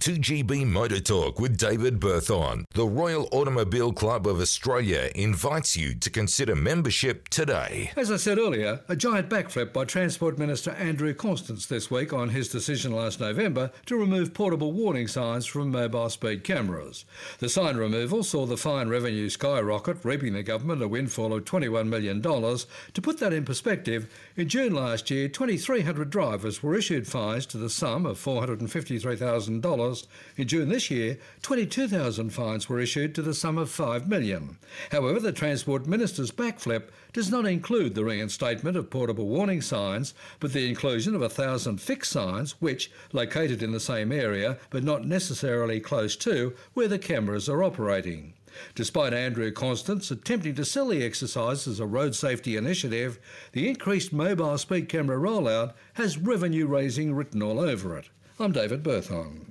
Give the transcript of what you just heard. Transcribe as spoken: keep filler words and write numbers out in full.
two G B Motor Talk with David Berthon. The Royal Automobile Club of Australia invites you to consider membership today. As I said earlier, a giant backflip by Transport Minister Andrew Constance this week on his decision last November to remove portable warning signs from mobile speed cameras. The sign removal saw the fine revenue skyrocket, reaping the government a windfall of twenty-one million dollars. To put that in perspective, in June last year, twenty-three hundred drivers were issued fines to the sum of four hundred fifty-three thousand dollars. In June this year, twenty-two thousand fines were issued to the sum of five million dollars. However, the Transport Minister's backflip does not include the reinstatement of portable warning signs, but the inclusion of one thousand fixed signs which, located in the same area but not necessarily close to where the cameras are operating. Despite Andrew Constance attempting to sell the exercise as a road safety initiative, the increased mobile speed camera rollout has revenue raising written all over it. I'm David Berthon.